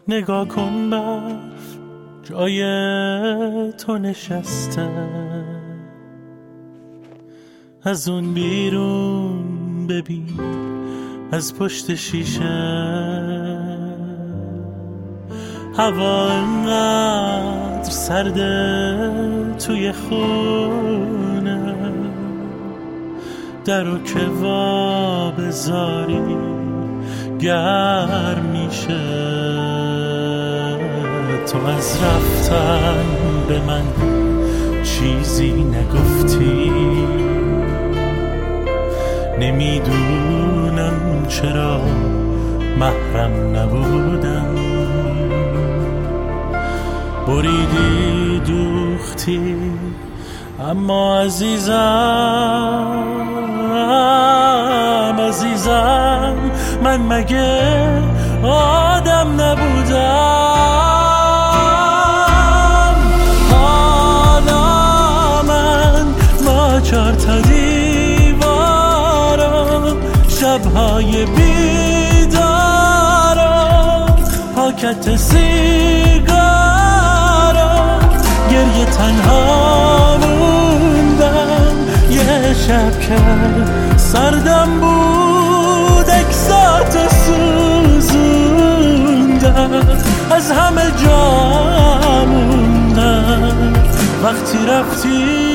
نگاه کن برف جای تو نشسته، از اون بیرون ببین از پشت شیشه هوا انقدر سرده توی خونه، درو که وا بذاری گرم میشه. تو از رفتن به من چیزی نگفتی، نمیدونم چرا محرم نبودم. بریدی دوختی اما عزیزم من مگه آدم نبودم؟ حالا من با 4 تا دیوارم، شبهای بیدارم، پاکت سیگارم، گریه تنها موندم. یه شب که سردم بود اکساتو سوزوندم، از همه جا موندم وقتی رفتی.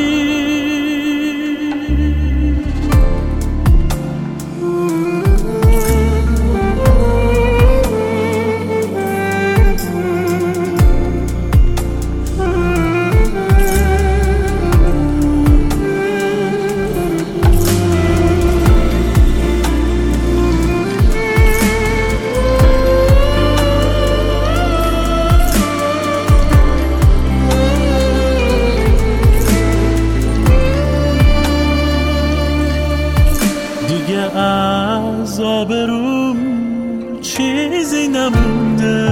از آبروم چیزی نمونده،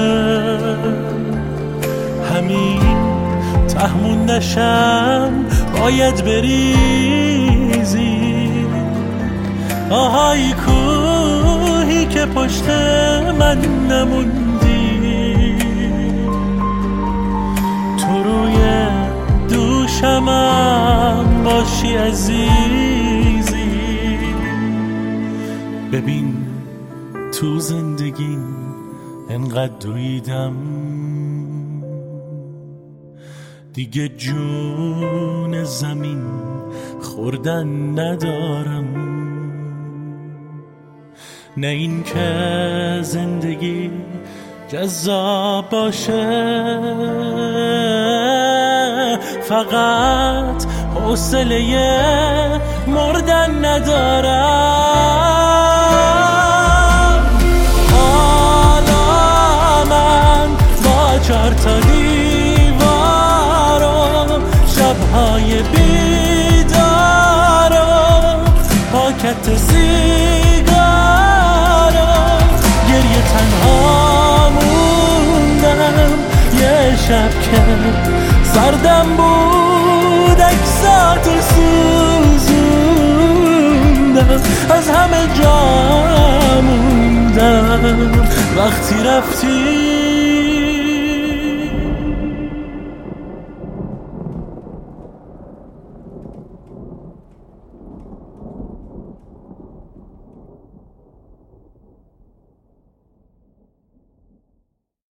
همین تهمون نشم باید بریزی. آهای کوهی که پشت من نموندی، تو روی دوشمم باشی عزیزی. ببین تو زندگیم انقدر دویدم، دیگه جون زمین خوردن ندارم. نه این که زندگی جذاب باشه، فقط حوصله مردن ندارم. حالا من با 4 تا دیوارم، شبهای بیدارم، پاکت سیگارم، گریه تنها موندم. یه شب که سردم بود اکساتو سوزوندم، از همه جا موندم وقتی رفتی.